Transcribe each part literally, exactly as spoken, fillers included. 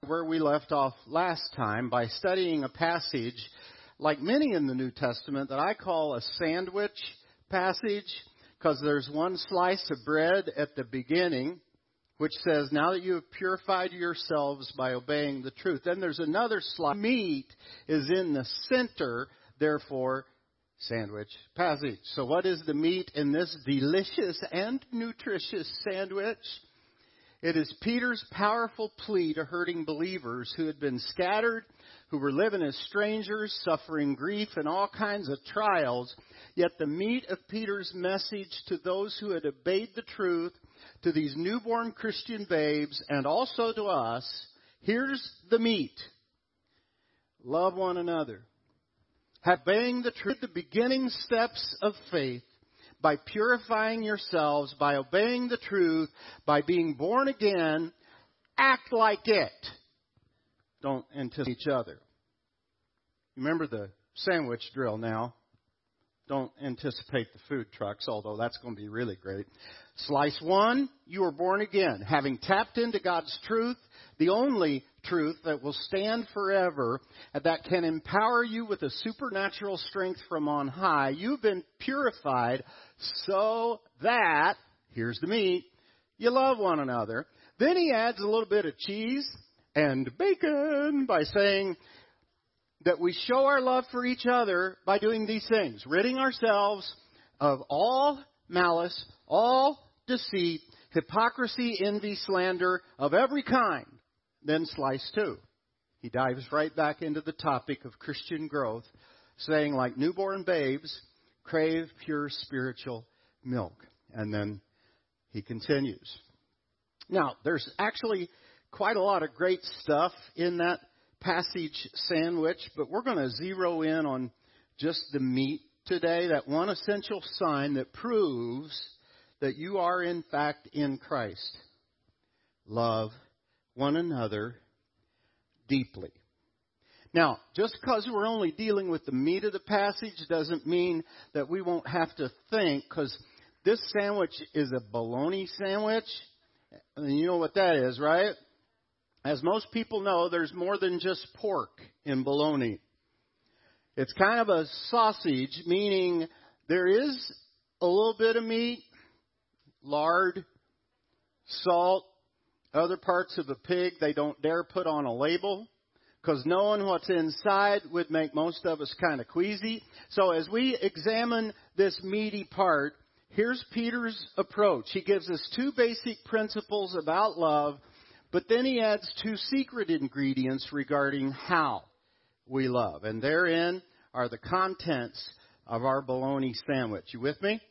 where we left off last time by studying a passage, like many in the New Testament, that I call a sandwich passage, because there's one slice of bread at the beginning, which says, now that you have purified yourselves by obeying the truth. Then there's another slice. Meat is in the center, therefore, sandwich passage. So what is the meat in this delicious and nutritious sandwich? It is Peter's powerful plea to hurting believers who had been scattered, who were living as strangers, suffering grief and all kinds of trials. Yet the meat of Peter's message to those who had obeyed the truth, to these newborn Christian babes, and also to us, here's the meat. Love one another. Obeying the truth, the beginning steps of faith, by purifying yourselves, by obeying the truth, by being born again, act like it. Don't anticipate each other. Remember the sandwich drill now. Don't anticipate the food trucks, although that's going to be really great. Slice one, you are born again. Having tapped into God's truth, the only truth that will stand forever, and that can empower you with a supernatural strength from on high. You've been purified so that, here's the meat, you love one another. Then he adds a little bit of cheese and bacon by saying that we show our love for each other by doing these things, ridding ourselves of all malice, all deceit, hypocrisy, envy, slander of every kind. Then slice two. He dives right back into the topic of Christian growth, saying, like newborn babes, crave pure spiritual milk. And then he continues. Now, there's actually quite a lot of great stuff in that passage sandwich, but we're going to zero in on just the meat today, that one essential sign that proves that you are in fact in Christ. Love one another deeply. Now, just because we're only dealing with the meat of the passage doesn't mean that we won't have to think, because this sandwich is a bologna sandwich. And you know what that is, right? As most people know, there's more than just pork in bologna. It's kind of a sausage, meaning there is a little bit of meat, lard, salt, other parts of a pig they don't dare put on a label, because knowing what's inside would make most of us kind of queasy. So as we examine this meaty part, here's Peter's approach. He gives us two basic principles about love, but then he adds two secret ingredients regarding how we love. And therein are the contents of our bologna sandwich. You with me?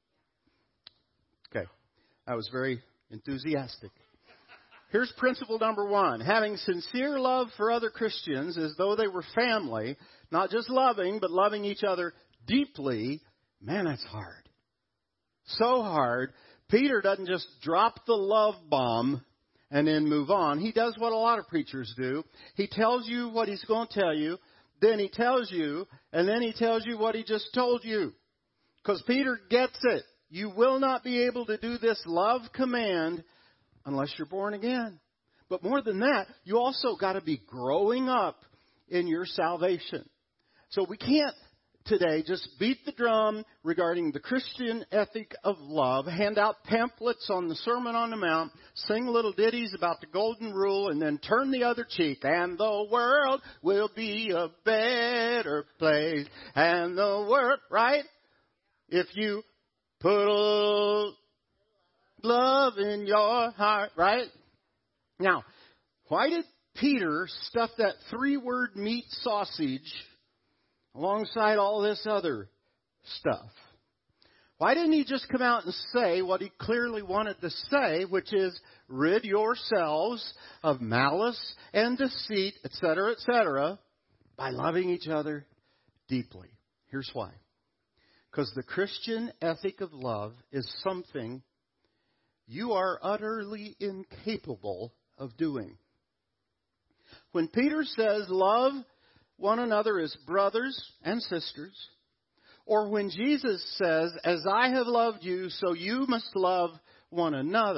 Okay. That was very enthusiastic. Here's principle number one. Having sincere love for other Christians as though they were family, not just loving, but loving each other deeply. Man, that's hard. So hard. Peter doesn't just drop the love bomb and then move on. He does what a lot of preachers do. He tells you what he's going to tell you, then he tells you, and then he tells you what he just told you. Because Peter gets it. You will not be able to do this love command unless you're born again. But more than that, you also got to be growing up in your salvation. So we can't today just beat the drum regarding the Christian ethic of love, hand out pamphlets on the Sermon on the Mount, sing little ditties about the golden rule, and then turn the other cheek. And the world will be a better place. And the world, right? If you put a love in your heart, right? Now, why did Peter stuff that three-word meat sausage alongside all this other stuff? Why didn't he just come out and say what he clearly wanted to say, which is, rid yourselves of malice and deceit, et cetera, et cetera, by loving each other deeply? Here's why. Because the Christian ethic of love is something you are utterly incapable of doing. When Peter says love one another as brothers and sisters, or when Jesus says, as I have loved you, so you must love one another,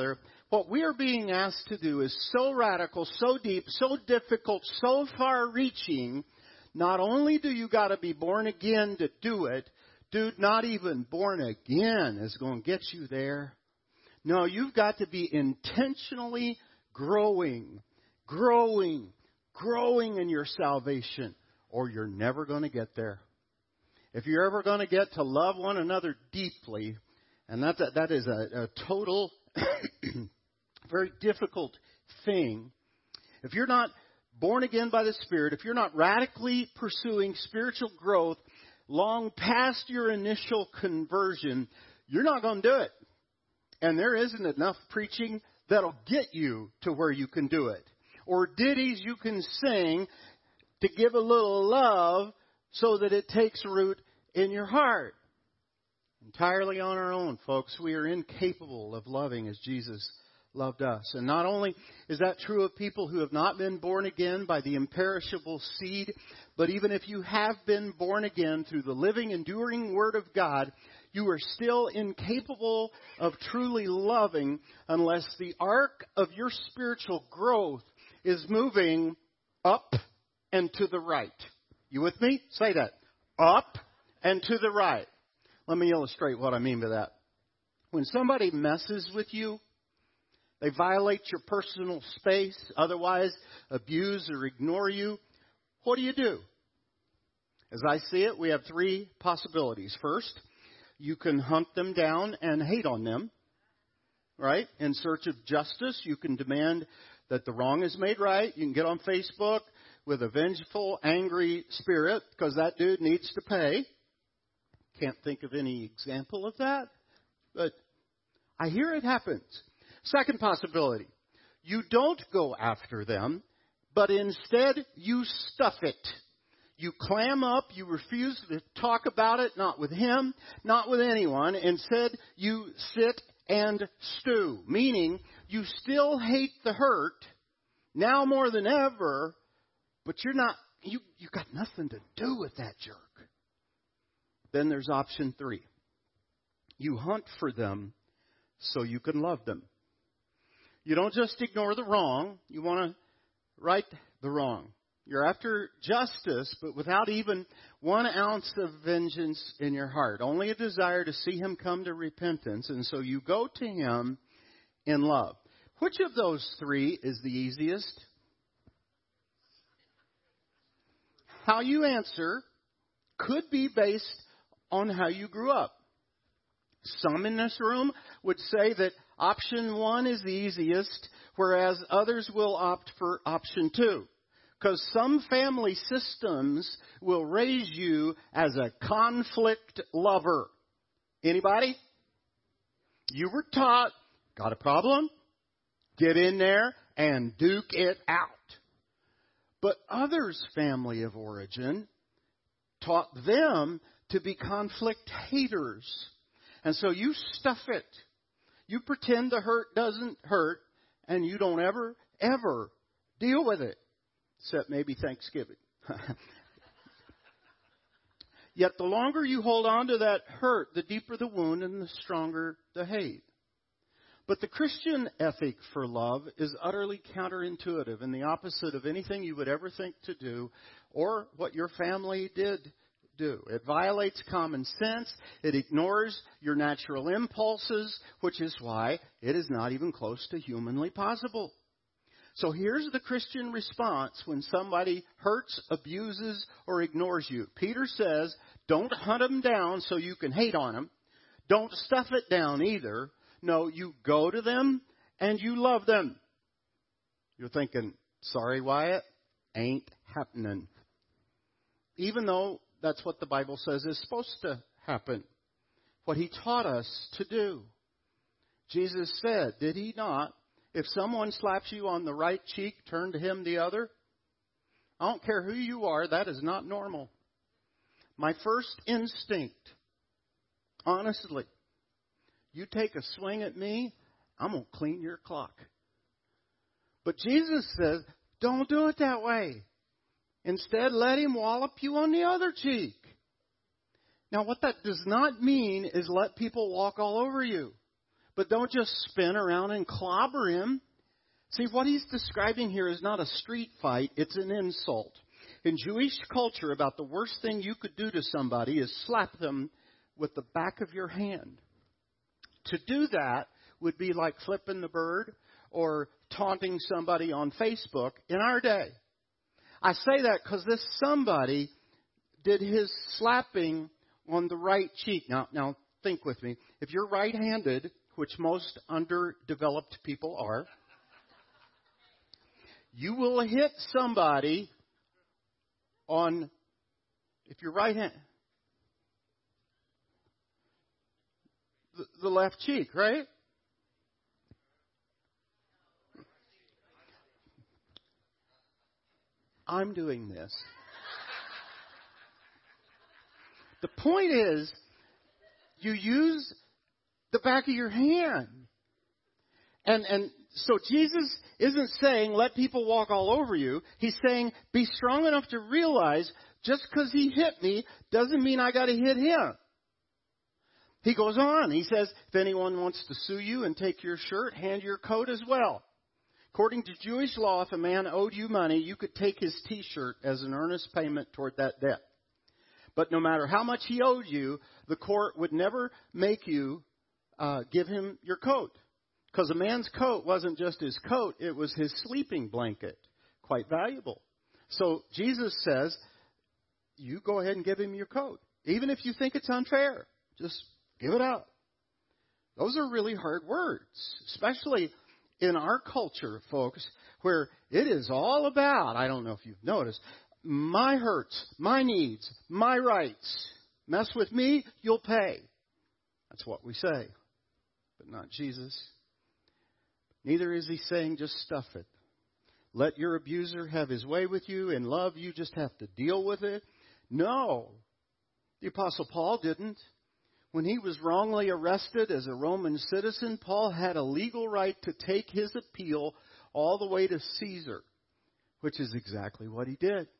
What we are being asked to do is so radical, so deep, so difficult, so far-reaching. Not only do you got to be born again to do it, dude, not even born again is going to get you there. No, you've got to be intentionally growing, growing, growing in your salvation, or you're never going to get there. If you're ever going to get to love one another deeply, and that, that, that is a, a total, very difficult thing. If you're not born again by the Spirit, if you're not radically pursuing spiritual growth long past your initial conversion, you're not going to do it. And there isn't enough preaching that'll get you to where you can do it. Or ditties you can sing to give a little love so that it takes root in your heart. Entirely on our own, folks, we are incapable of loving as Jesus loved us. And not only is that true of people who have not been born again by the imperishable seed, but even if you have been born again through the living, enduring Word of God, you are still incapable of truly loving unless the arc of your spiritual growth is moving up and to the right. You with me? Say that. Up and to the right. Let me illustrate what I mean by that. When somebody messes with you, they violate your personal space, otherwise abuse or ignore you, what do you do? As I see it, we have three possibilities. First, you can hunt them down and hate on them, right? In search of justice, you can demand that the wrong is made right. You can get on Facebook with a vengeful, angry spirit because that dude needs to pay. Can't think of any example of that, but I hear it happens. Second possibility, you don't go after them, but instead you stuff it. You clam up, you refuse to talk about it, not with him, not with anyone. Instead, you sit and stew, meaning you still hate the hurt, now more than ever, but you're not, you, you got nothing to do with that jerk. Then there's option three. You hunt for them so you can love them. You don't just ignore the wrong. You want to right the wrong. You're after justice, but without even one ounce of vengeance in your heart. Only a desire to see him come to repentance. And so you go to him in love. Which of those three is the easiest? How you answer could be based on how you grew up. Some in this room would say that option one is the easiest, whereas others will opt for option two. Because some family systems will raise you as a conflict lover. Anybody? You were taught, got a problem? Get in there and duke it out. But others' family of origin taught them to be conflict haters. And so you stuff it. You pretend the hurt doesn't hurt, and you don't ever, ever deal with it. Except maybe Thanksgiving. Yet the longer you hold on to that hurt, the deeper the wound and the stronger the hate. But the Christian ethic for love is utterly counterintuitive and the opposite of anything you would ever think to do or what your family did do. It violates common sense. It ignores your natural impulses, which is why it is not even close to humanly possible. So here's the Christian response when somebody hurts, abuses, or ignores you. Peter says, don't hunt them down so you can hate on them. Don't stuff it down either. No, you go to them and you love them. You're thinking, sorry, Wyatt, ain't happening. Even though that's what the Bible says is supposed to happen. What he taught us to do. Jesus said, did he not? If someone slaps you on the right cheek, turn to him the other. I don't care who you are, that is not normal. My first instinct, honestly, you take a swing at me, I'm going to clean your clock. But Jesus says, don't do it that way. Instead, let him wallop you on the other cheek. Now, what that does not mean is let people walk all over you. But don't just spin around and clobber him. See, what he's describing here is not a street fight, it's an insult. In Jewish culture, about the worst thing you could do to somebody is slap them with the back of your hand. To do that would be like flipping the bird or taunting somebody on Facebook in our day. I say that because this somebody did his slapping on the right cheek. Now, now think with me. If you're right-handed, which most underdeveloped people are, you will hit somebody on, if you're right-handed, the, the left cheek, right? I'm doing this. The point is, you use the back of your hand. And and so Jesus isn't saying let people walk all over you. He's saying be strong enough to realize just because he hit me doesn't mean I got to hit him. He goes on. He says, if anyone wants to sue you and take your shirt, hand your coat as well. According to Jewish law, if a man owed you money, you could take his T-shirt as an earnest payment toward that debt. But no matter how much he owed you, the court would never make you uh, give him your coat. Because a man's coat wasn't just his coat, it was his sleeping blanket. Quite valuable. So Jesus says, you go ahead and give him your coat. Even if you think it's unfair, just give it out. Those are really hard words, especially in our culture, folks, where it is all about, I don't know if you've noticed, my hurts, my needs, my rights. Mess with me, you'll pay. That's what we say, but not Jesus. Neither is he saying just stuff it. Let your abuser have his way with you. In love, you just have to deal with it. No. The Apostle Paul didn't. When he was wrongly arrested as a Roman citizen, Paul had a legal right to take his appeal all the way to Caesar, which is exactly what he did.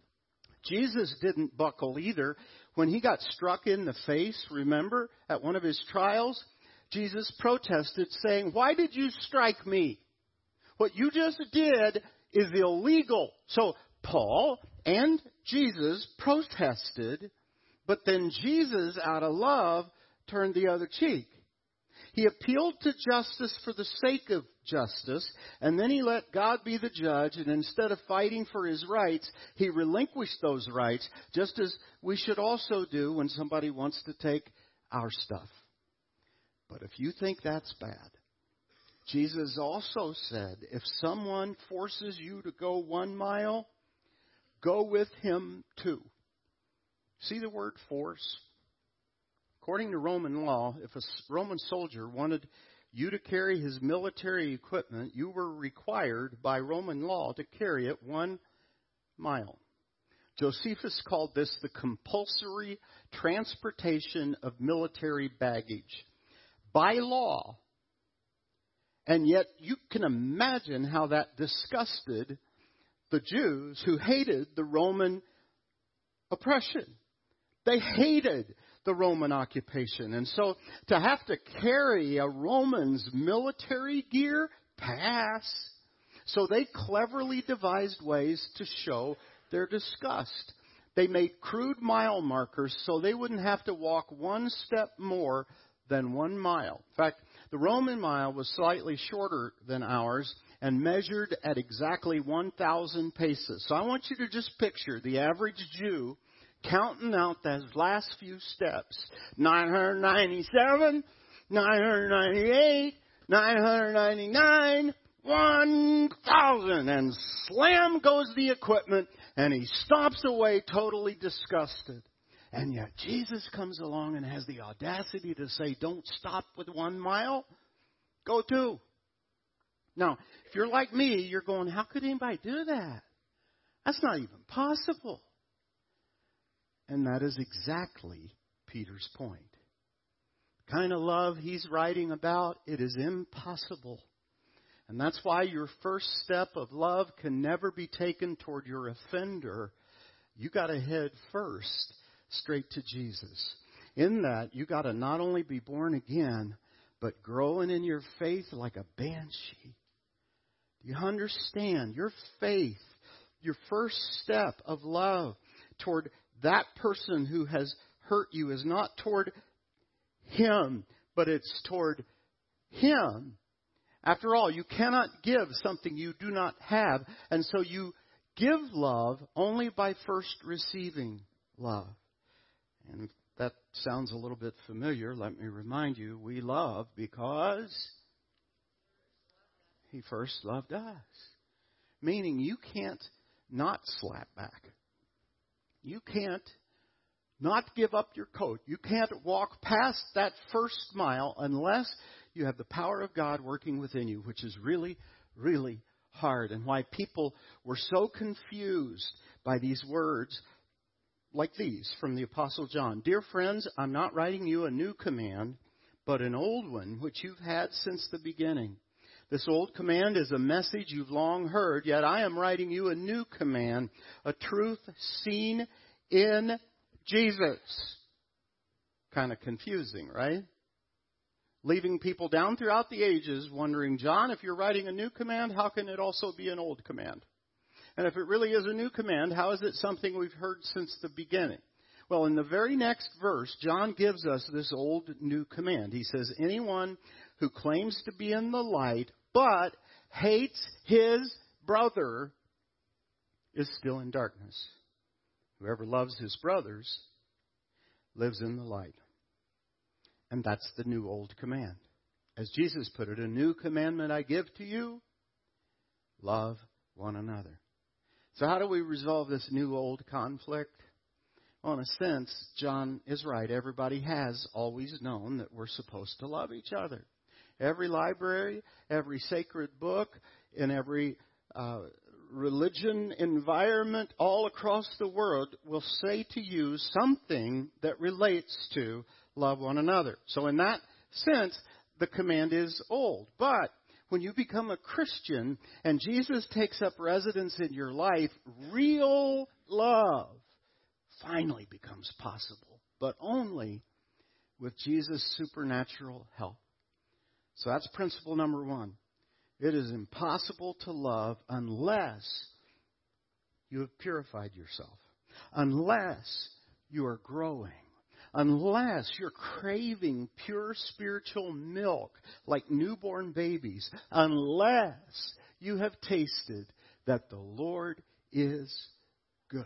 Jesus didn't buckle either. When he got struck in the face, remember, at one of his trials, Jesus protested, saying, "Why did you strike me? What you just did is illegal." So Paul and Jesus protested, but then Jesus, out of love, turned the other cheek. He appealed to justice for the sake of justice, and then he let God be the judge, and instead of fighting for his rights, he relinquished those rights, just as we should also do when somebody wants to take our stuff. But if you think that's bad, Jesus also said, if someone forces you to go one mile, go with him two. See the word force? According to Roman law, if a Roman soldier wanted you to carry his military equipment, you were required by Roman law to carry it one mile. Josephus called this the compulsory transportation of military baggage by law. And yet you can imagine how that disgusted the Jews who hated the Roman oppression. They hated the Roman occupation. And so to have to carry a Roman's military gear, pass. So they cleverly devised ways to show their disgust. They made crude mile markers so they wouldn't have to walk one step more than one mile. In fact, the Roman mile was slightly shorter than ours and measured at exactly one thousand paces. So I want you to just picture the average Jew counting out those last few steps. nine hundred ninety-seven, nine hundred ninety-eight, nine hundred ninety-nine, one thousand. And slam goes the equipment, and he stops away totally disgusted. And yet Jesus comes along and has the audacity to say, don't stop with one mile, go two. Now, if you're like me, you're going, how could anybody do that? That's not even possible. And that is exactly Peter's point. The kind of love he's writing about, it is impossible. And that's why your first step of love can never be taken toward your offender. You got to head first straight to Jesus. In that, you got to not only be born again, but growing in your faith like a banshee. Do you understand? Your faith, your first step of love toward that person who has hurt you is not toward him, but it's toward him. After all, you cannot give something you do not have, and so you give love only by first receiving love. And if that sounds a little bit familiar, let me remind you, we love because He first loved us. Meaning you can't not slap back. You can't not give up your coat. You can't walk past that first mile unless you have the power of God working within you, which is really, really hard. And why people were so confused by these words like these from the Apostle John. Dear friends, I'm not writing you a new command, but an old one, which you've had since the beginning. This old command is a message you've long heard, yet I am writing you a new command, a truth seen in Jesus. Kind of confusing, right? Leaving people down throughout the ages wondering, John, if you're writing a new command, how can it also be an old command? And if it really is a new command, how is it something we've heard since the beginning? Well, in the very next verse, John gives us this old new command. He says, anyone who claims to be in the light but hates his brother is still in darkness. Whoever loves his brothers lives in the light. And that's the new old command. As Jesus put it, a new commandment I give to you, love one another. So how do we resolve this new old conflict? Well, in a sense, John is right. Everybody has always known that we're supposed to love each other. Every library, every sacred book, in every uh, religion environment all across the world will say to you something that relates to love one another. So in that sense, the command is old. But when you become a Christian and Jesus takes up residence in your life, real love finally becomes possible, but only with Jesus' supernatural help. So that's principle number one. It is impossible to love unless you have purified yourself, unless you are growing, unless you're craving pure spiritual milk like newborn babies, unless you have tasted that the Lord is good.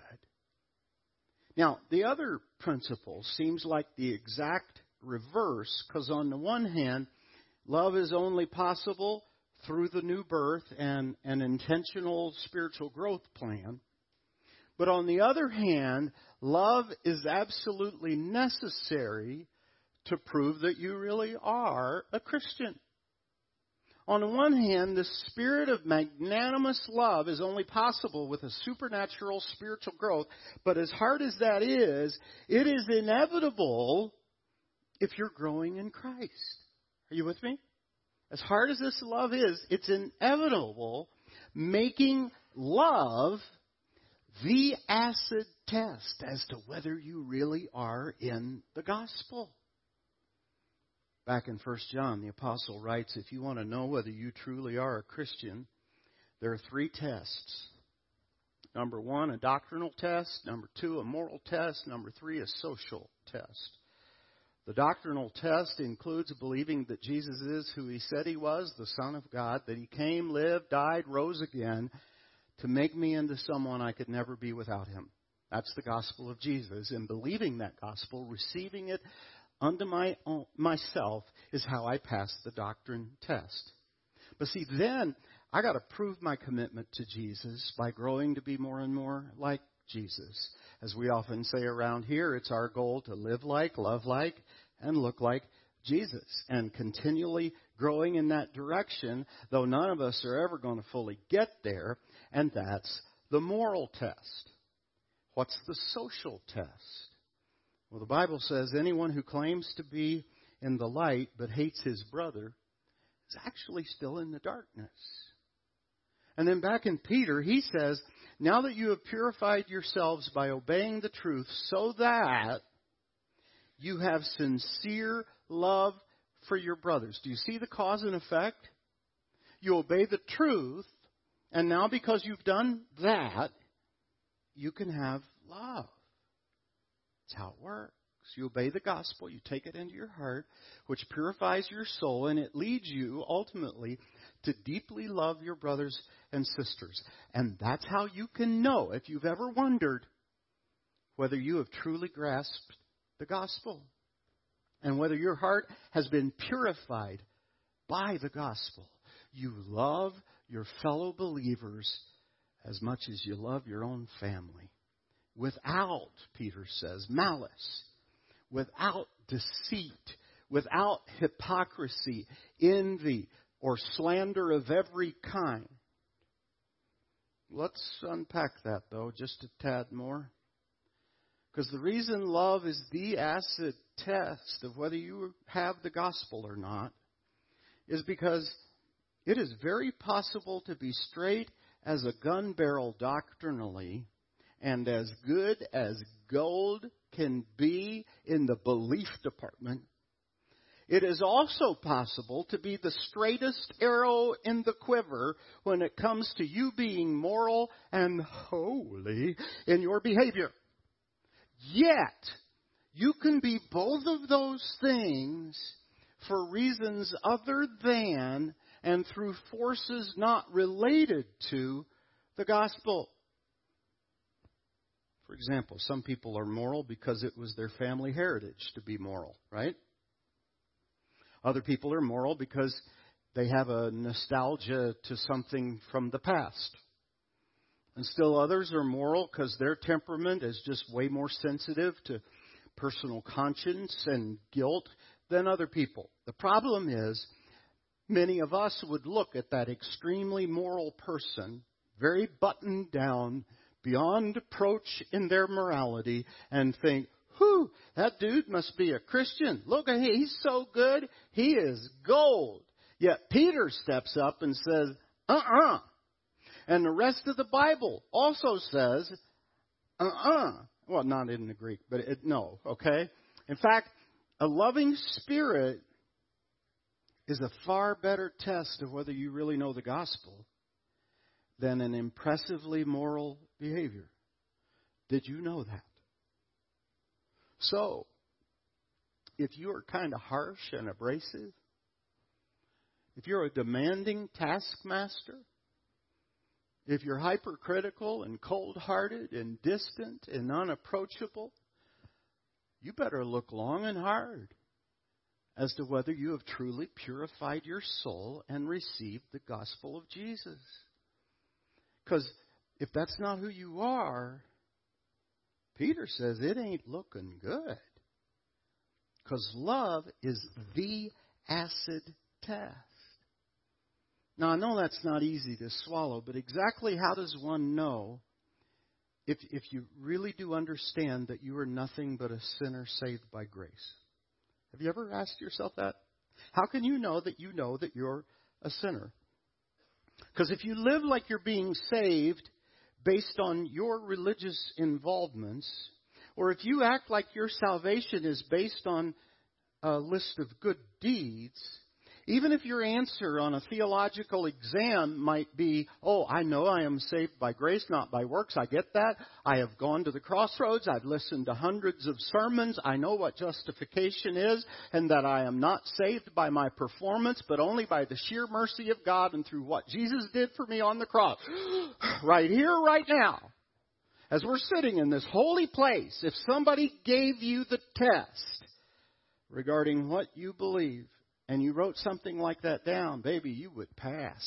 Now, the other principle seems like the exact reverse, because on the one hand, love is only possible through the new birth and an intentional spiritual growth plan. But on the other hand, love is absolutely necessary to prove that you really are a Christian. On the one hand, the spirit of magnanimous love is only possible with a supernatural spiritual growth. But as hard as that is, it is inevitable if you're growing in Christ. Are you with me? As hard as this love is, it's inevitable, making love the acid test as to whether you really are in the gospel. Back in First John, the apostle writes, if you want to know whether you truly are a Christian, there are three tests. Number one, a doctrinal test. Number two, a moral test. Number three, a social test. The doctrinal test includes believing that Jesus is who He said He was, the Son of God, that He came, lived, died, rose again to make me into someone I could never be without Him. That's the gospel of Jesus. And believing that gospel, receiving it unto my own, myself, is how I pass the doctrine test. But see, then I got to prove my commitment to Jesus by growing to be more and more like Jesus. As we often say around here, it's our goal to live like, love like, and look like Jesus. And continually growing in that direction, though none of us are ever going to fully get there. And that's the moral test. What's the social test? Well, the Bible says anyone who claims to be in the light but hates his brother is actually still in the darkness. And then back in Peter, he says, now that you have purified yourselves by obeying the truth so that you have sincere love for your brothers. Do you see the cause and effect? You obey the truth, and now because you've done that, you can have love. That's how it works. You obey the gospel, you take it into your heart, which purifies your soul, and it leads you ultimately to deeply love your brothers and sisters. And that's how you can know, if you've ever wondered, whether you have truly grasped the gospel and whether your heart has been purified by the gospel. You love your fellow believers as much as you love your own family. Without, Peter says, malice, without deceit, without hypocrisy, envy, or slander of every kind. Let's unpack that, though, just a tad more. Because the reason love is the acid test of whether you have the gospel or not is because it is very possible to be straight as a gun barrel doctrinally and as good as gold can be in the belief department. It is also possible to be the straightest arrow in the quiver when it comes to you being moral and holy in your behavior. Yet, you can be both of those things for reasons other than and through forces not related to the gospel. For example, some people are moral because it was their family heritage to be moral, right? Other people are moral because they have a nostalgia to something from the past. And still others are moral because their temperament is just way more sensitive to personal conscience and guilt than other people. The problem is, many of us would look at that extremely moral person, very buttoned down, beyond approach in their morality, and think, whew, that dude must be a Christian. Look at him, he's so good, he is gold. Yet Peter steps up and says, uh-uh. And the rest of the Bible also says, uh-uh. Well, not in the Greek, but it, no, okay? In fact, a loving spirit is a far better test of whether you really know the gospel than an impressively moral behavior. Did you know that? So, if you are kind of harsh and abrasive, if you're a demanding taskmaster, if you're hypercritical and cold-hearted and distant and unapproachable, you better look long and hard as to whether you have truly purified your soul and received the gospel of Jesus. Because if that's not who you are, Peter says it ain't looking good. Because love is the acid test. Now, I know that's not easy to swallow, but exactly how does one know if, if you really do understand that you are nothing but a sinner saved by grace? Have you ever asked yourself that? How can you know that you know that you're a sinner? Because if you live like you're being saved based on your religious involvements, or if you act like your salvation is based on a list of good deeds, even if your answer on a theological exam might be, oh, I know I am saved by grace, not by works. I get that. I have gone to the crossroads. I've listened to hundreds of sermons. I know what justification is and that I am not saved by my performance, but only by the sheer mercy of God and through what Jesus did for me on the cross. Right here, right now, as we're sitting in this holy place, if somebody gave you the test regarding what you believe, and you wrote something like that down, baby, you would pass.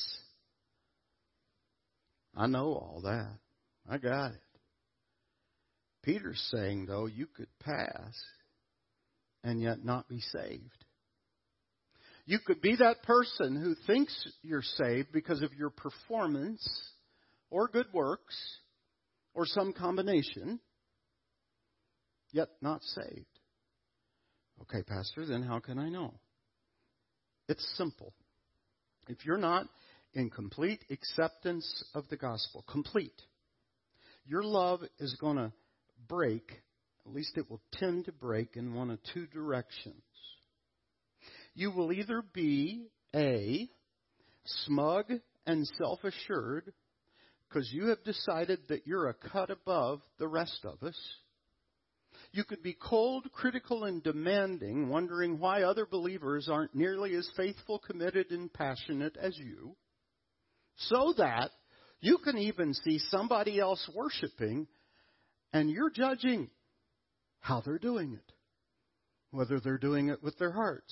I know all that. I got it. Peter's saying, though, you could pass and yet not be saved. You could be that person who thinks you're saved because of your performance or good works or some combination, yet not saved. Okay, Pastor, then how can I know? It's simple. If you're not in complete acceptance of the gospel, complete, your love is going to break, at least it will tend to break in one of two directions. you will either be A, smug and self-assured because you have decided that you're a cut above the rest of us. You could be cold, critical, and demanding, wondering why other believers aren't nearly as faithful, committed, and passionate as you, so that you can even see somebody else worshiping and you're judging how they're doing it, whether they're doing it with their hearts.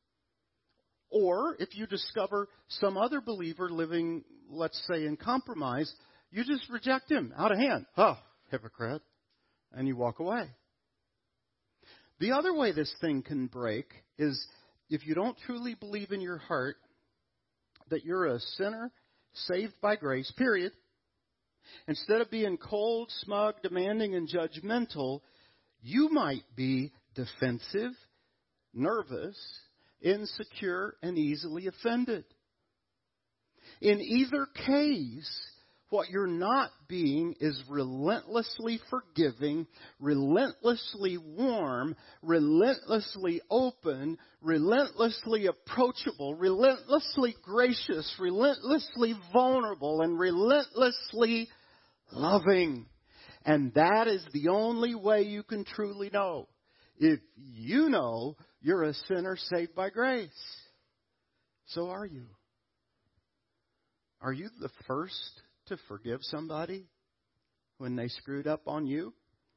Or if you discover some other believer living, let's say, in compromise, you just reject him out of hand. Oh, hypocrite. And you walk away. The other way this thing can break is if you don't truly believe in your heart that you're a sinner saved by grace, period. Instead of being cold, smug, demanding, and judgmental, you might be defensive, nervous, insecure, and easily offended. In either case, what you're not being is relentlessly forgiving, relentlessly warm, relentlessly open, relentlessly approachable, relentlessly gracious, relentlessly vulnerable, and relentlessly loving. And that is the only way you can truly know. If you know you're a sinner saved by grace. So are you. Are you the first to forgive somebody when they screwed up on you?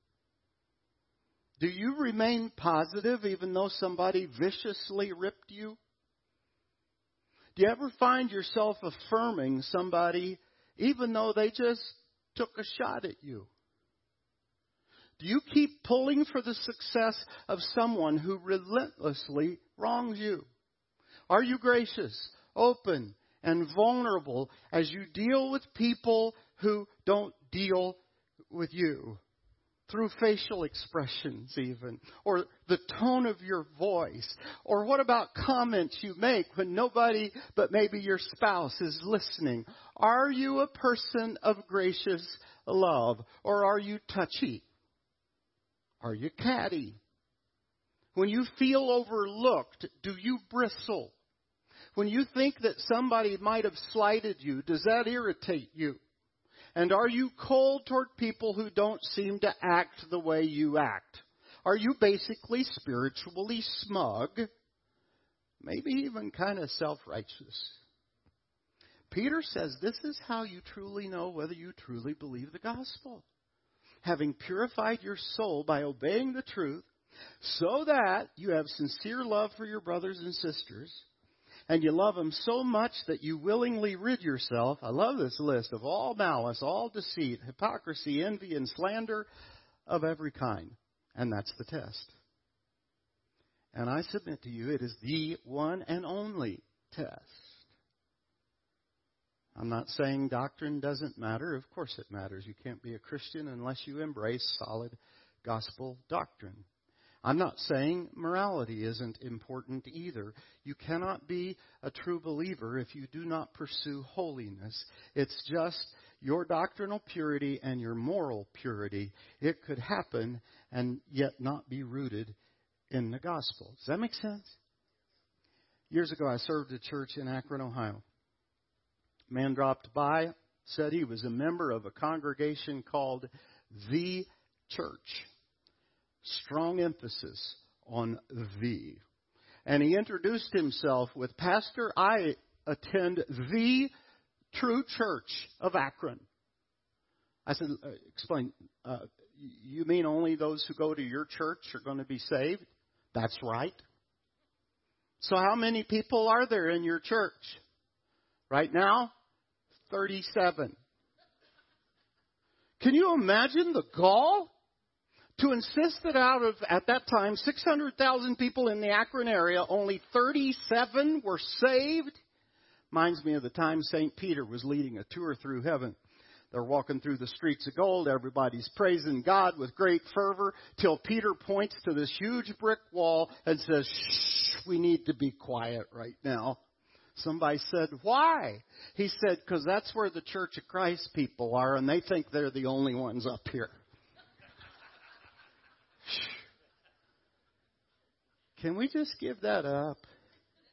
Do you remain positive even though somebody viciously ripped you? Do you ever find yourself affirming somebody even though they just took a shot at you? Do you keep pulling for the success of someone who relentlessly wrongs you? Are you gracious, open, and vulnerable as you deal with people who don't deal with you? Through facial expressions even, or the tone of your voice, or what about comments you make when nobody but maybe your spouse is listening? Are you a person of gracious love, or are you touchy? Are you catty? When you feel overlooked, do you bristle? When you think that somebody might have slighted you, does that irritate you? And are you cold toward people who don't seem to act the way you act? Are you basically spiritually smug? Maybe even kind of self-righteous. Peter says this is how you truly know whether you truly believe the gospel. Having purified your soul by obeying the truth, so that you have sincere love for your brothers and sisters, and you love them so much that you willingly rid yourself, I love this list, of all malice, all deceit, hypocrisy, envy, and slander of every kind. And that's the test. And I submit to you, it is the one and only test. I'm not saying doctrine doesn't matter. Of course it matters. You can't be a Christian unless you embrace solid gospel doctrine. I'm not saying morality isn't important either. You cannot be a true believer if you do not pursue holiness. It's just your doctrinal purity and your moral purity. It could happen and yet not be rooted in the gospel. Does that make sense? Years ago, I served a church in Akron, Ohio. A man dropped by, said he was a member of a congregation called The Church. Strong emphasis on the. And he introduced himself with, Pastor, I attend the true church of Akron. I said, uh, explain, uh, you mean only those who go to your church are going to be saved? That's right. So how many people are there in your church? Right now, thirty-seven. Can you imagine the gall? To insist that out of, at that time, six hundred thousand people in the Akron area, only thirty-seven were saved. Reminds me of the time Saint Peter was leading a tour through heaven. They're walking through the streets of gold. Everybody's praising God with great fervor till Peter points to this huge brick wall and says, shh, we need to be quiet right now. Somebody said, why? He said, because that's where the Church of Christ people are, and they think they're the only ones up here. Can we just give that up?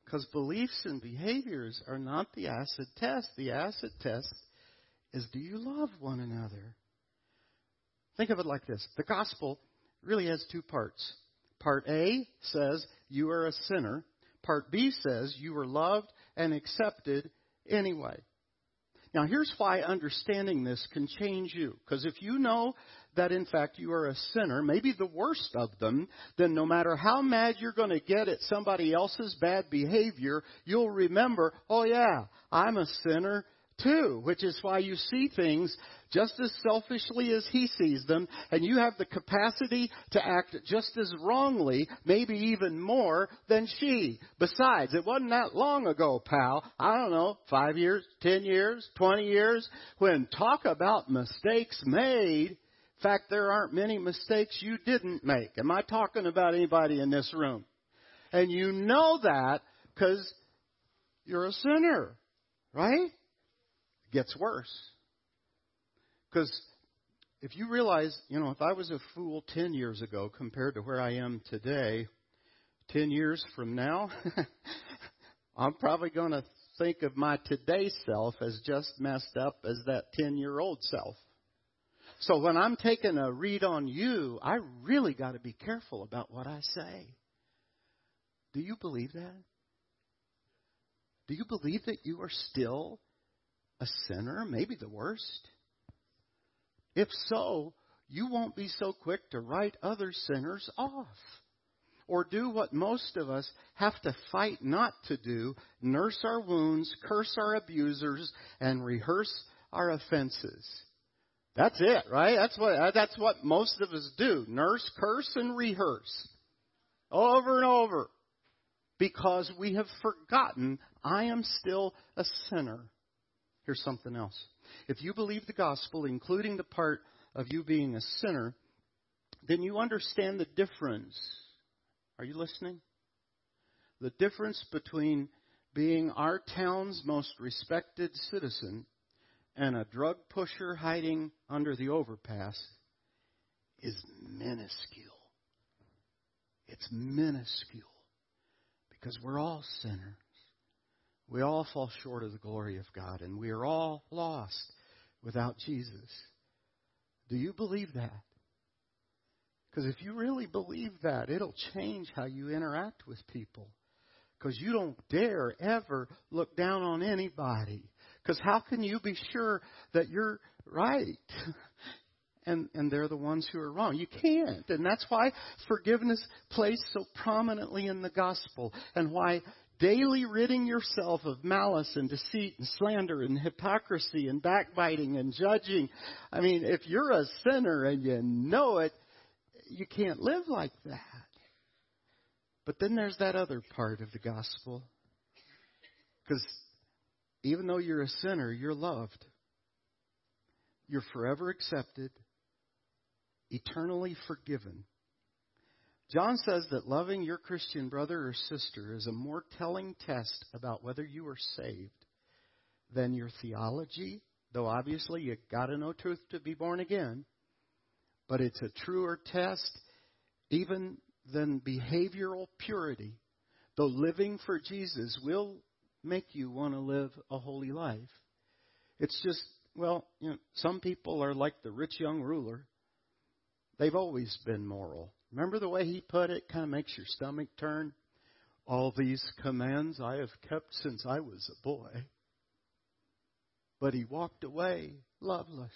Because beliefs and behaviors are not the acid test. The acid test is, do you love one another? Think of it like this. The gospel really has two parts. Part A says you are a sinner. Part B says you are loved and accepted anyway. Now, here's why understanding this can change you. Because if you know that, in fact, you are a sinner, maybe the worst of them, then no matter how mad you're going to get at somebody else's bad behavior, you'll remember, oh, yeah, I'm a sinner too, which is why you see things just as selfishly as he sees them, and you have the capacity to act just as wrongly, maybe even more than she. Besides, it wasn't that long ago, pal, I don't know, five years, ten years, twenty years, when talk about mistakes made. In fact, there aren't many mistakes you didn't make. Am I talking about anybody in this room? And you know that because you're a sinner, right? Gets worse. Because if you realize, you know, if I was a fool ten years ago compared to where I am today, ten years from now, I'm probably going to think of my today self as just messed up as that ten-year-old self. So when I'm taking a read on you, I really got to be careful about what I say. Do you believe that? Do you believe that you are still a sinner, maybe the worst? If so, you won't be so quick to write other sinners off. Or do what most of us have to fight not to do, nurse our wounds, curse our abusers, and rehearse our offenses. That's it, right? That's what, that's what most of us do. Nurse, curse, and rehearse. Over and over. Because we have forgotten I am still a sinner. Here's something else. If you believe the gospel, including the part of you being a sinner, then you understand the difference. Are you listening? The difference between being our town's most respected citizen and a drug pusher hiding under the overpass is minuscule. It's minuscule because we're all sinners. We all fall short of the glory of God, and we are all lost without Jesus. Do you believe that? Because if you really believe that, it'll change how you interact with people. Because you don't dare ever look down on anybody. Because how can you be sure that you're right? And, and they're the ones who are wrong. You can't. And that's why forgiveness plays so prominently in the gospel. And why daily ridding yourself of malice and deceit and slander and hypocrisy and backbiting and judging. I mean, if you're a sinner and you know it, you can't live like that. But then there's that other part of the gospel. Because even though you're a sinner, you're loved. You're forever accepted, eternally forgiven. John says that loving your Christian brother or sister is a more telling test about whether you are saved than your theology, though obviously you got to know truth to be born again. But it's a truer test even than behavioral purity, though living for Jesus will make you want to live a holy life. It's just, well, you know, some people are like the rich young ruler. They've always been moral. Remember the way he put it? Kind of makes your stomach turn. All these commands I have kept since I was a boy. But he walked away loveless.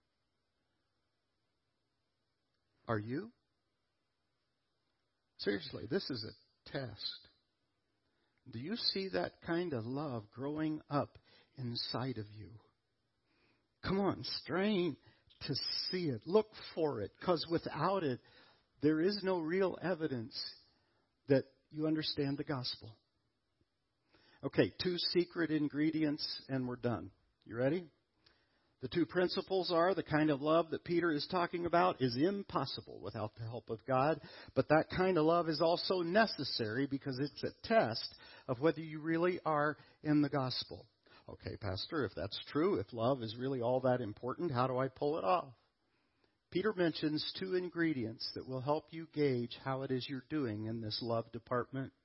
Are you? Seriously, this is a test. Do you see that kind of love growing up inside of you? Come on, strain to see it. Look for it. Because without it, there is no real evidence that you understand the gospel. Okay, two secret ingredients and we're done. You ready? The two principles are the kind of love that Peter is talking about is impossible without the help of God. But that kind of love is also necessary because it's a test of whether you really are in the gospel. Okay, Pastor, if that's true, if love is really all that important, how do I pull it off? Peter mentions two ingredients that will help you gauge how it is you're doing in this love department.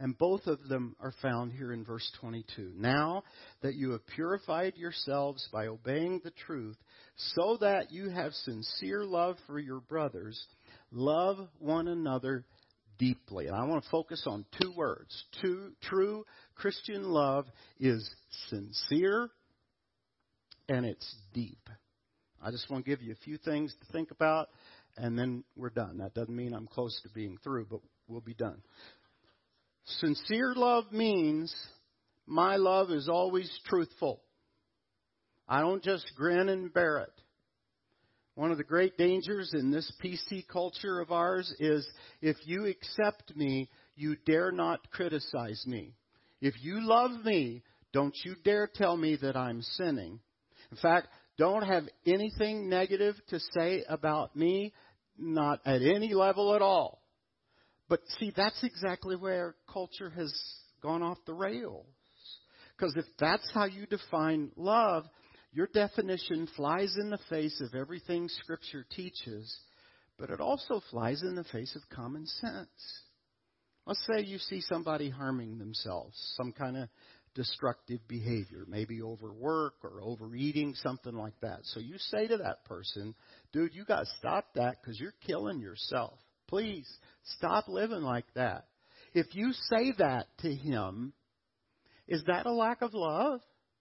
And both of them are found here in verse twenty-two. Now that you have purified yourselves by obeying the truth, so that you have sincere love for your brothers, love one another deeply. And I want to focus on two words. Two, true Christian love is sincere and it's deep. I just want to give you a few things to think about, and then we're done. That doesn't mean I'm close to being through, but we'll be done. Sincere love means my love is always truthful. I don't just grin and bear it. One of the great dangers in this P C culture of ours is if you accept me, you dare not criticize me. If you love me, don't you dare tell me that I'm sinning. In fact, don't have anything negative to say about me, not at any level at all. But see, that's exactly where culture has gone off the rails. Because if that's how you define love, your definition flies in the face of everything Scripture teaches, but it also flies in the face of common sense. Let's say you see somebody harming themselves, some kind of destructive behavior, maybe overwork or overeating, something like that. So you say to that person, dude, you got to stop that because you're killing yourself. Please stop living like that. If you say that to him, is that a lack of love?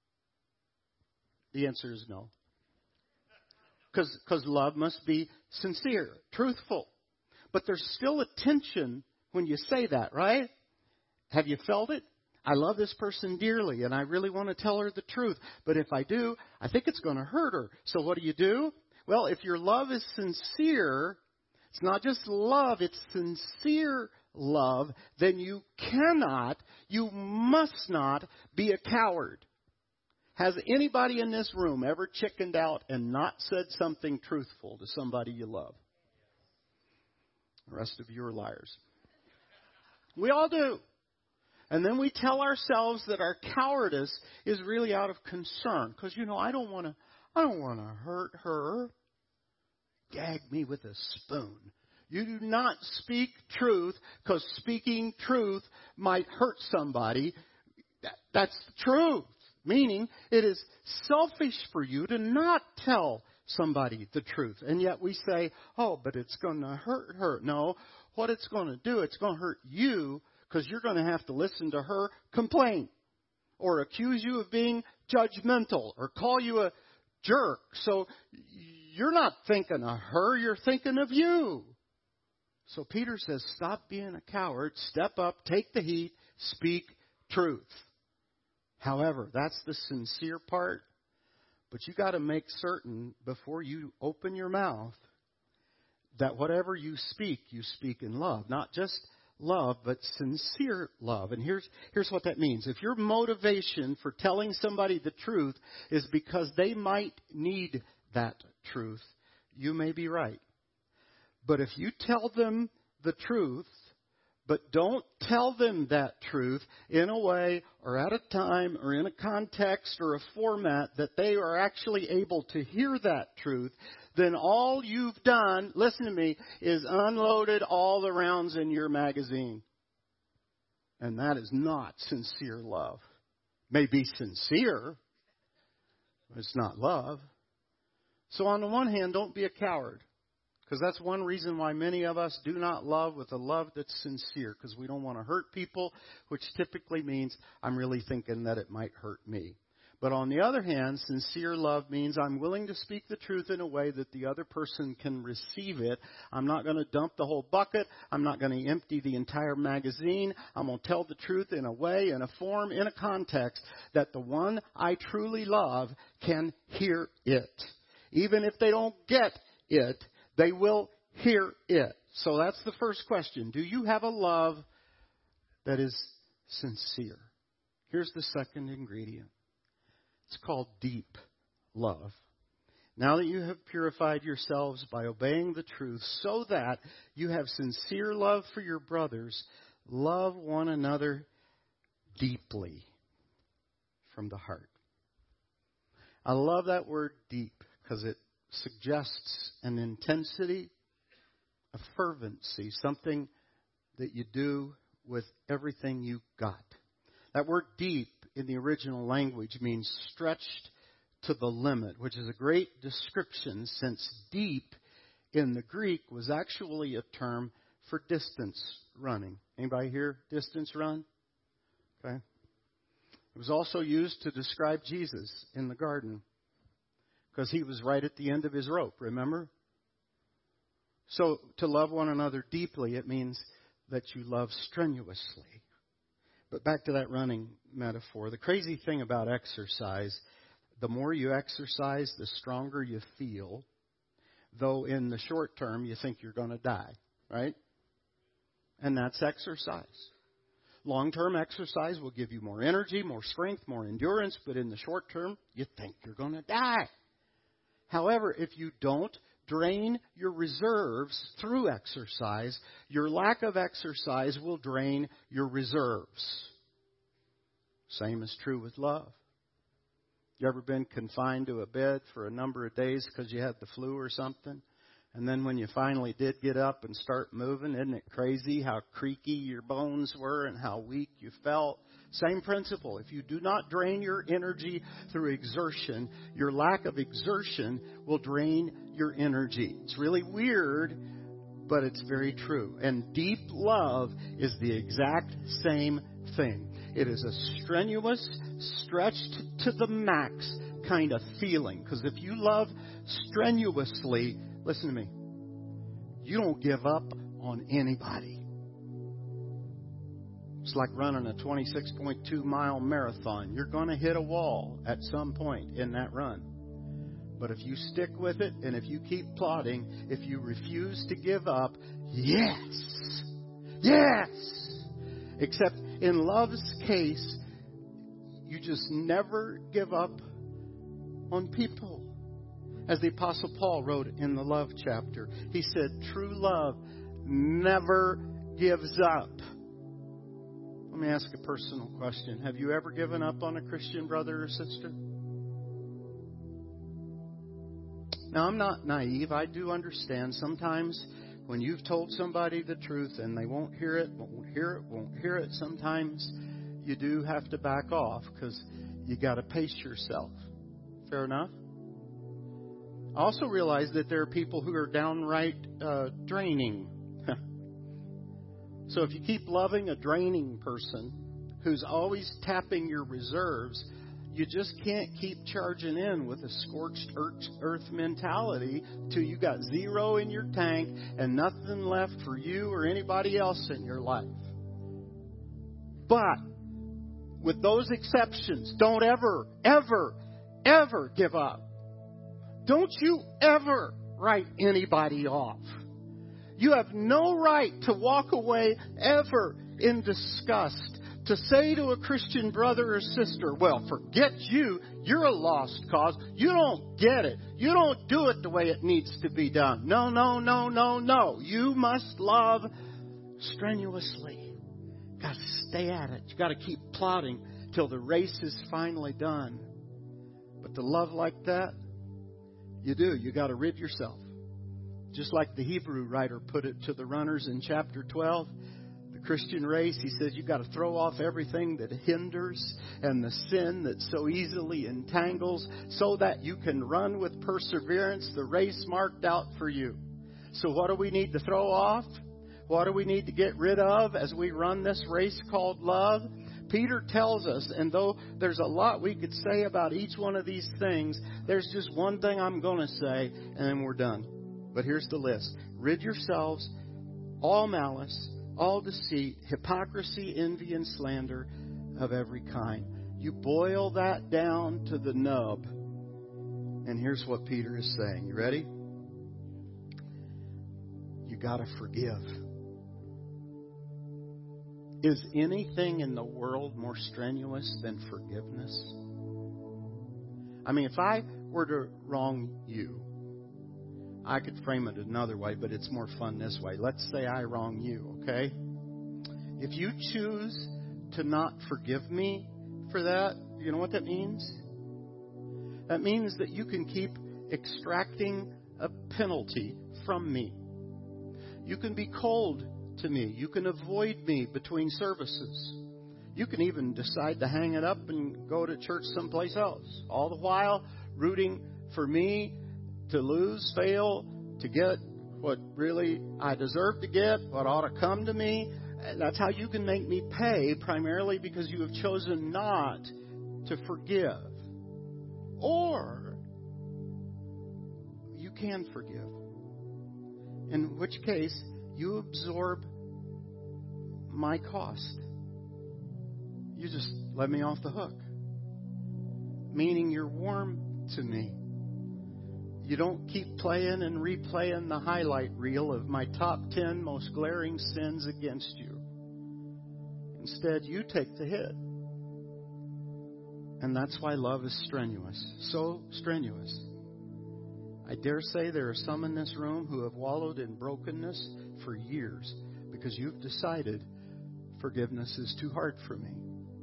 The answer is no. Because love must be sincere, truthful. But there's still a tension when you say that, right? Have you felt it? I love this person dearly, and I really want to tell her the truth. But if I do, I think it's going to hurt her. So what do you do? Well, if your love is sincere, it's not just love, it's sincere love, then you cannot, you must not be a coward. Has anybody in this room ever chickened out and not said something truthful to somebody you love? The rest of you are liars. We all do. And then we tell ourselves that our cowardice is really out of concern. Because, you know, I don't want to I don't want to hurt her. Gag me with a spoon. You do not speak truth because speaking truth might hurt somebody. That, that's the truth. Meaning, it is selfish for you to not tell somebody the truth. And yet we say, oh, but it's going to hurt her. No, what it's going to do, it's going to hurt you because you're going to have to listen to her complain or accuse you of being judgmental or call you a jerk. So you're not thinking of her, you're thinking of you. So Peter says, stop being a coward, step up, take the heat, speak truth. However, that's the sincere part. But you got to make certain before you open your mouth that whatever you speak, you speak in love. Not just love, but sincere love. And here's here's what that means. If your motivation for telling somebody the truth is because they might need that truth, you may be right. But if you tell them the truth, but don't tell them that truth in a way or at a time or in a context or a format that they are actually able to hear that truth, then all you've done, listen to me, is unloaded all the rounds in your magazine. And that is not sincere love. May be sincere, but it's not love. So on the one hand, don't be a coward. Because that's one reason why many of us do not love with a love that's sincere. Because we don't want to hurt people, which typically means I'm really thinking that it might hurt me. But on the other hand, sincere love means I'm willing to speak the truth in a way that the other person can receive it. I'm not going to dump the whole bucket. I'm not going to empty the entire magazine. I'm going to tell the truth in a way, in a form, in a context that the one I truly love can hear it. Even if they don't get it, they will hear it. So that's the first question. Do you have a love that is sincere? Here's the second ingredient. It's called deep love. Now that you have purified yourselves by obeying the truth so that you have sincere love for your brothers, love one another deeply from the heart. I love that word deep because it suggests an intensity, a fervency, something that you do with everything you got. That word deep in the original language means stretched to the limit, which is a great description since deep in the Greek was actually a term for distance running. Anybody here distance run? Okay. It was also used to describe Jesus in the garden because he was right at the end of his rope, remember? So to love one another deeply, it means that you love strenuously. But back to that running metaphor. The crazy thing about exercise, the more you exercise, the stronger you feel. Though in the short term, you think you're going to die, right? And that's exercise. Long-term exercise will give you more energy, more strength, more endurance. But in the short term, you think you're going to die. However, if you don't drain your reserves through exercise, your lack of exercise will drain your reserves. Same is true with love. You ever been confined to a bed for a number of days because you had the flu or something? And then when you finally did get up and start moving, isn't it crazy how creaky your bones were and how weak you felt? Same principle. If you do not drain your energy through exertion, your lack of exertion will drain your energy. It's really weird, but it's very true. And deep love is the exact same thing. It is a strenuous, stretched to the max kind of feeling. Because if you love strenuously, listen to me, you don't give up on anybody. It's like running a twenty-six point two mile marathon. You're going to hit a wall at some point in that run. But if you stick with it and if you keep plodding, if you refuse to give up, yes, yes. Except in love's case, you just never give up on people. As the Apostle Paul wrote in the love chapter, he said, true love never gives up. Let me ask a personal question. Have you ever given up on a Christian brother or sister? Now, I'm not naive. I do understand sometimes when you've told somebody the truth and they won't hear it, won't hear it, won't hear it, sometimes you do have to back off because you got to pace yourself. Fair enough? I also realize that there are people who are downright uh, draining. So if you keep loving a draining person who's always tapping your reserves, you just can't keep charging in with a scorched earth mentality till you got zero in your tank and nothing left for you or anybody else in your life. But with those exceptions, don't ever, ever, ever give up. Don't you ever write anybody off. You have no right to walk away ever in disgust. To say to a Christian brother or sister, well, forget you. You're a lost cause. You don't get it. You don't do it the way it needs to be done. No, no, no, no, no. You must love strenuously. You've got to stay at it. You've got to keep plodding till the race is finally done. But to love like that, you do. You got to rid yourself. Just like the Hebrew writer put it to the runners in chapter twelve, the Christian race, he says you've got to throw off everything that hinders and the sin that so easily entangles so that you can run with perseverance the race marked out for you. So what do we need to throw off? What do we need to get rid of as we run this race called love? Peter tells us, and though there's a lot we could say about each one of these things, there's just one thing I'm going to say, and then we're done. But here's the list. Rid yourselves all malice, all deceit, hypocrisy, envy, and slander of every kind. You boil that down to the nub. And here's what Peter is saying. You ready? You got to forgive. Is anything in the world more strenuous than forgiveness? I mean, if I were to wrong you, I could frame it another way, but it's more fun this way. Let's say I wrong you, okay? If you choose to not forgive me for that, you know what that means? That means that you can keep extracting a penalty from me. You can be cold to me. You can avoid me between services. You can even decide to hang it up and go to church someplace else. All the while rooting for me to lose, fail, to get what really I deserve to get, what ought to come to me. That's how you can make me pay, primarily because you have chosen not to forgive. Or you can forgive. In which case, you absorb my cost. You just let me off the hook. Meaning you're warm to me. You don't keep playing and replaying the highlight reel of my top ten most glaring sins against you. Instead, you take the hit. And that's why love is strenuous. So strenuous. I dare say there are some in this room who have wallowed in brokenness for years because you've decided forgiveness is too hard for me.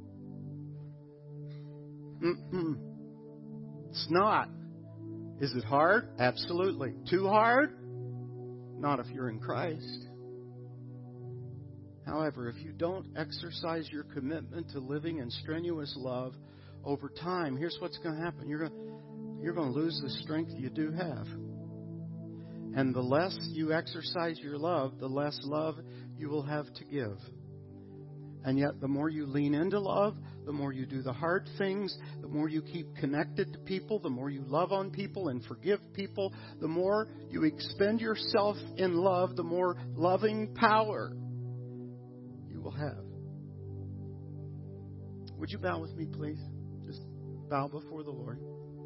Mm-mm. It's not. Is it hard? Absolutely. Too hard? Not if you're in Christ. However, if you don't exercise your commitment to living in strenuous love over time, here's what's going to happen. You're going, you're going to lose the strength you do have. And the less you exercise your love, the less love you will have to give. And yet, the more you lean into love, the more you do the hard things, the more you keep connected to people, the more you love on people and forgive people, the more you expend yourself in love, the more loving power you will have. Would you bow with me, please? Just bow before the Lord.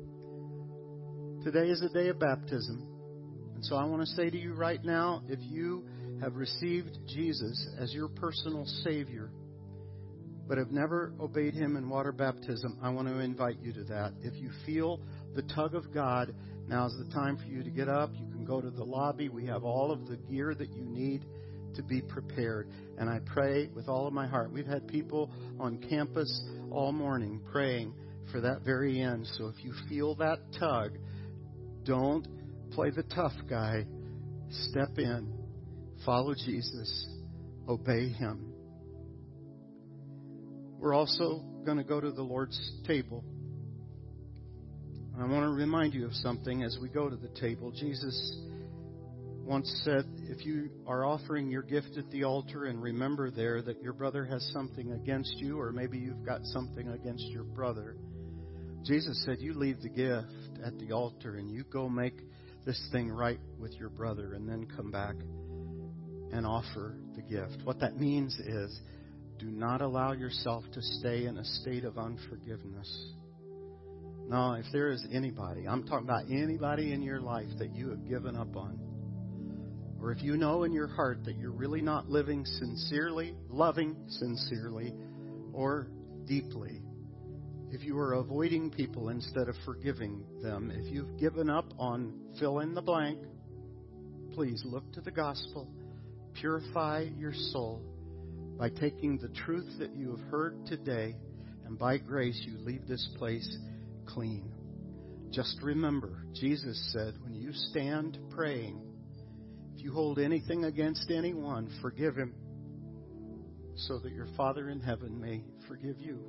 Today is a day of baptism. And so I want to say to you right now, if you have received Jesus as your personal Savior, but have never obeyed Him in water baptism, I want to invite you to that. If you feel the tug of God, now's the time for you to get up. You can go to the lobby. We have all of the gear that you need to be prepared. And I pray with all of my heart. We've had people on campus all morning praying for that very end. So if you feel that tug, don't play the tough guy. Step in. Follow Jesus. Obey Him. We're also going to go to the Lord's table. I want to remind you of something as we go to the table. Jesus once said, if you are offering your gift at the altar and remember there that your brother has something against you, or maybe you've got something against your brother, Jesus said, you leave the gift at the altar and you go make this thing right with your brother and then come back and offer the gift. What that means is, do not allow yourself to stay in a state of unforgiveness. No, if there is anybody, I'm talking about anybody in your life that you have given up on, or if you know in your heart that you're really not living sincerely, loving sincerely, or deeply, if you are avoiding people instead of forgiving them, if you've given up on fill in the blank, please look to the gospel. Purify your soul by taking the truth that you have heard today, and by grace you leave this place clean. Just remember, Jesus said, when you stand praying, if you hold anything against anyone, forgive him, so that your Father in heaven may forgive you.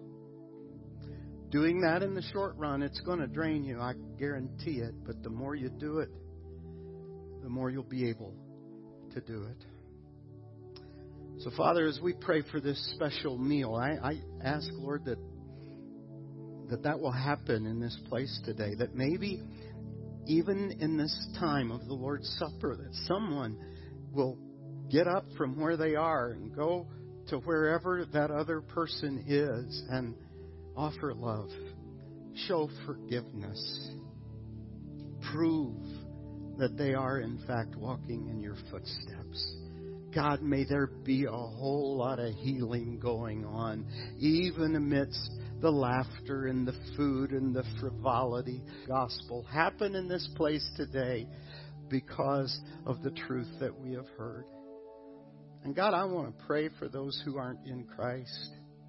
Doing that in the short run, it's going to drain you, I guarantee it, but the more you do it, the more you'll be able to do it. So, Father, as we pray for this special meal, I, I ask, Lord, that, that that will happen in this place today. That maybe even in this time of the Lord's Supper, that someone will get up from where they are and go to wherever that other person is and offer love, show forgiveness, prove that they are, in fact, walking in your footsteps. God, may there be a whole lot of healing going on, even amidst the laughter and the food and the frivolity. Gospel happen in this place today because of the truth that we have heard. And God, I want to pray for those who aren't in Christ.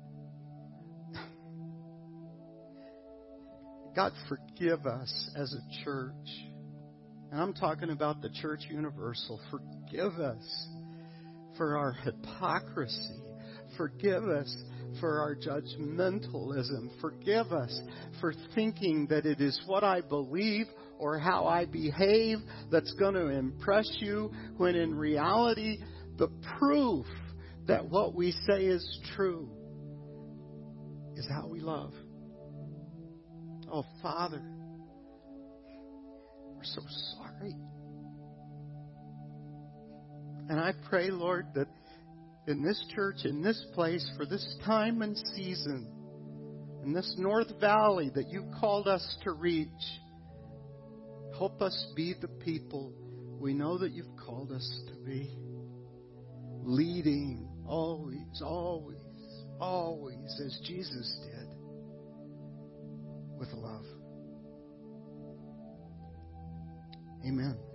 God, forgive us as a church. And I'm talking about the Church Universal. Forgive us for our hypocrisy. Forgive us for our judgmentalism. Forgive us for thinking that it is what I believe or how I behave that's going to impress you, when in reality, the proof that what we say is true is how we love. Oh, Father, we're so sorry. And I pray, Lord, that in this church, in this place, for this time and season, in this North Valley that you called us to reach, help us be the people we know that you've called us to be. Leading always, always, always, as Jesus did, with love. Amen.